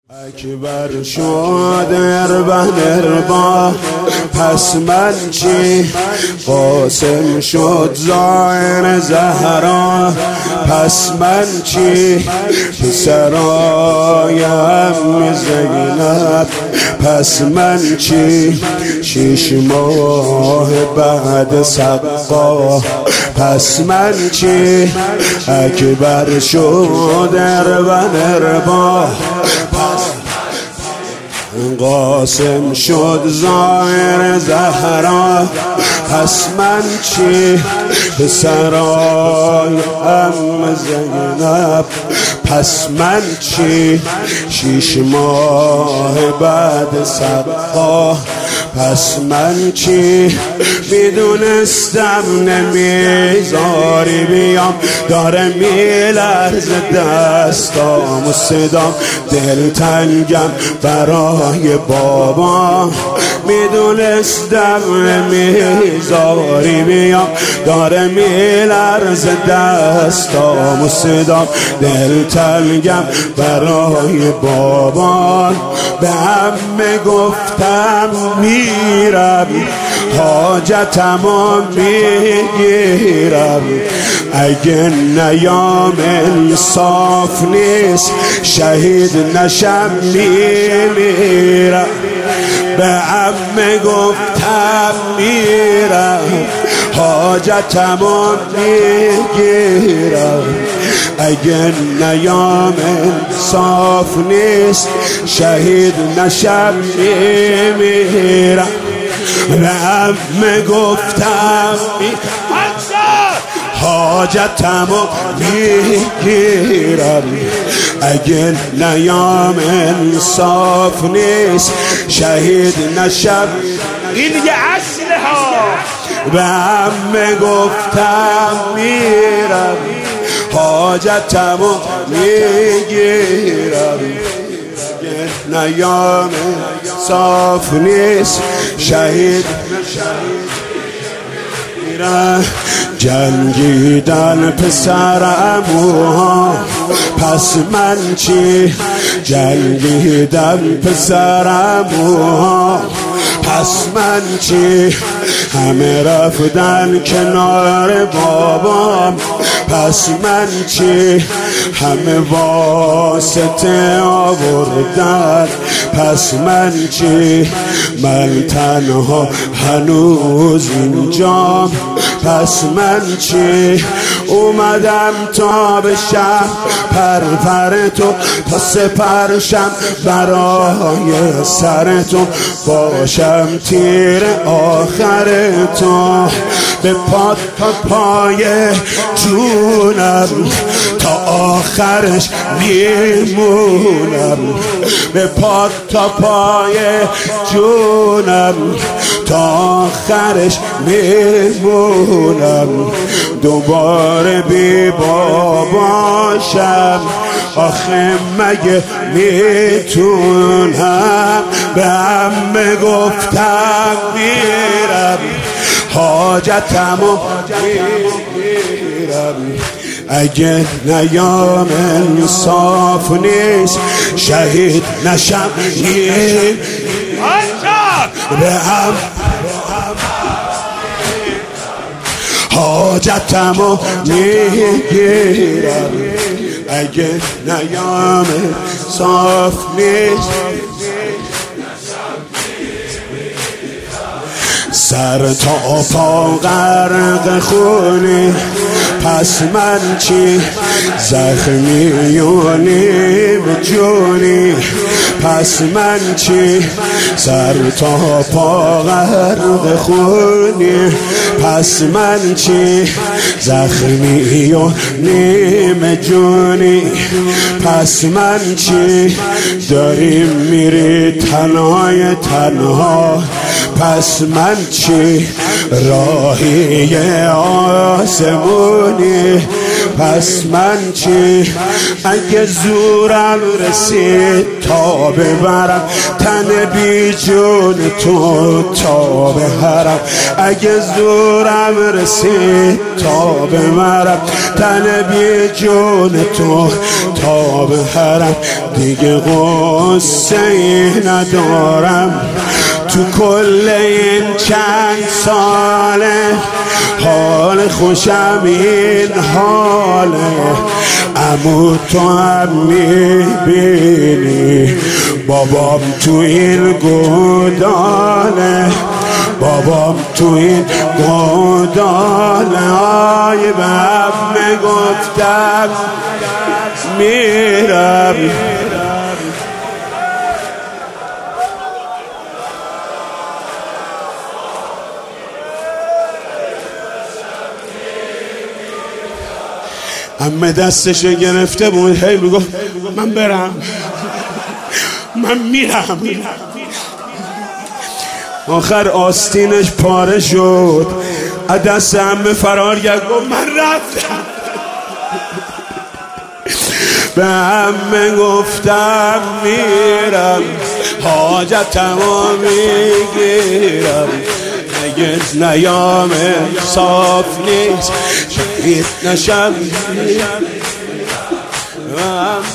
اکبر شد اربا پس من چی؟ قاسم شد ظاهر زهرا پس من چی؟ پسرایم زینب پس من چی؟ 6 ماه بعد سقا پس من چی؟ اکبر شد اربا قاسم شد ظاهر زهرا پس من چی؟ پسرای زینب پس من چی؟ 6 ماه بعد سقا پس من چی؟ میدونستم نمیذاری بیام داره میلرز دستام و صدام دلتنگم برای بابا میدونستم نمیذاری بیام داره میلرز دستام و صدام دلتنگم برای بابا به عمه گفتم میرم حاجتمو میگیرم اگه نیام انصاف نیست شهید نشم میمیرم به عمه گفتم میرم حاجتمو میگیرم اگه نیام انصاف نیست شهید نشم میمیرم به عمه گفتم حاجتمو میگیرم اگه نیام انصاف نیست شهید نشم این دیگه اصله ها به عمه گفتم میرم حاجتمو میگیرم نیام صاف نیست شهید میرم جنگیدن پسرموها پس من چی؟ جنگیدن پسرموها پس من چی؟ همه رفتن کنار بابام پس من چی؟ همه واسطه آوردن پس من چی؟ من تنها هنوز اینجام پس من چی؟ اومدم تا به شهر پر تو تا سپرشم برای سر تو باشم تیر آخر تو به پا تا پای جونم تا آخرش میمونم به پا تا پای جونم تا آخرش میمونم دوباره بی باباشم آخه مگه میتونم به عمه گفتم میرم حاجتمو میگیرم اگه نیام انصاف نیست شهید نشم به هم حاجتمو میگیرم اگه نیام انصاف نیست سر تا پا غرق خونی پس من چی؟ زخمیونی به جونی پس من چی؟ سر تا پا غرق خونی پس من چی؟ زخمیونی به جونی پس من چی؟ داریم میری تنهای تنها پس من چی؟ راهی آسمونی پس من چی؟ اگه زورم رسید تا ببرم تن بی جون تو تا بهرم، اگه زورم رسید تا ببرم تن بی جون تو تا بهرم، دیگه غصه ای ندارم تو کل این چند ساله، حال خوشم این حاله. عمو تو هم میبینی بابام تو این گوداله، بابام تو این گوداله. آی به همه گفتم میرم، همه دستشو گرفته بود هی میگفت من برم من میرم. آخر آستینش پاره شد، از دست همه فرار کرد، گفت من رفتم. به همه گفتم میرم، حاجتمو میگیرم، نگز نیام صاف نیست شهید نشم. به همه